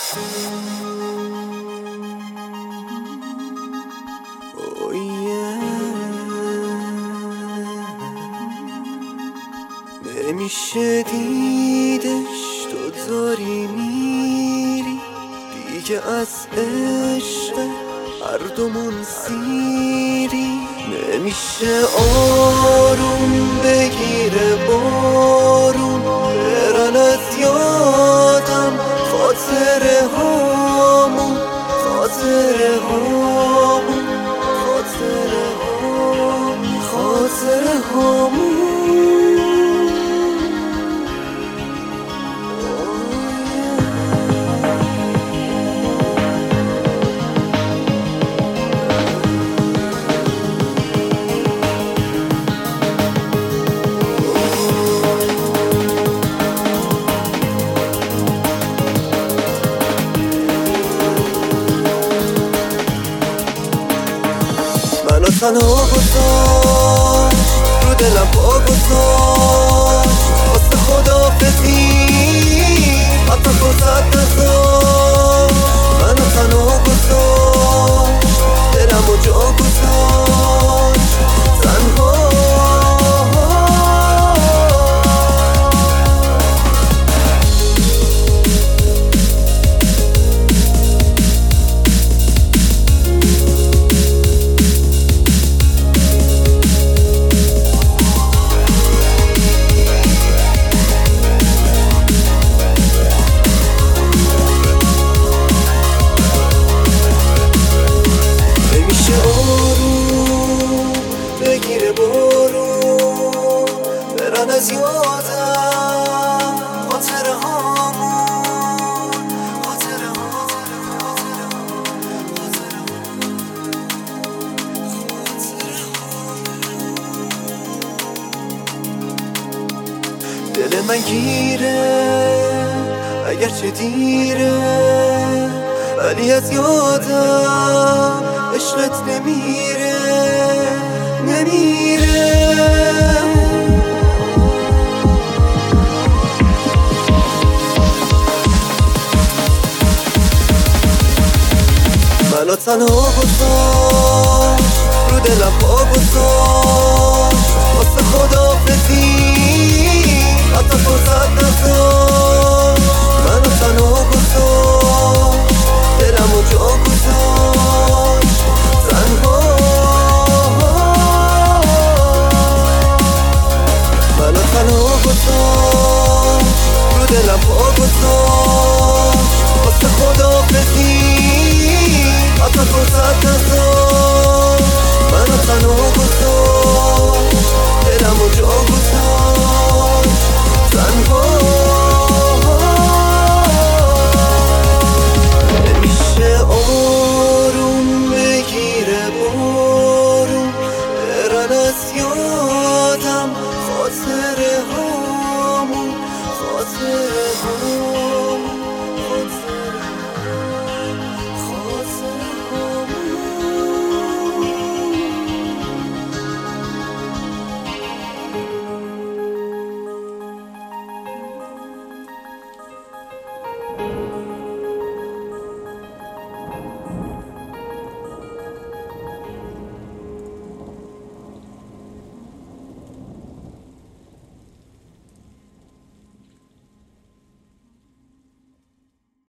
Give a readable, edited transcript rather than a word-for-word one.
Oh yeah. نمیشه دیدش تو داری میری دیگه از عشق هر دومون سیری. نمیشه آروم بگیره بارون برن از یادم خاطره هامون خاطره هامون خاطره هامون خاطره هامون. منو تنها گذاشت رو دلم پا گذاشت واسه خداحافظی حتی فرصت نذاشت. منو تنها گذاشت دلمو جا گذاشت تنها. بگیره بارون برن از یادم خاطره هامون خاطره دل من گیره اگرچه دیره ولی از یادم عشقت نمیره نمیره. منو تنها گذاشت رو دلم پا گذاشت واسه خداحافظی حتی فرصت نذاشت. منو تنها گذاشت دلمو جا گذاشت تنها. منو تنها گذاشت رو دلم پا گذاشت واسه خداحافظی حتی فرصت نذاشت. منو تنها گذاشت دلمو جا گذاشت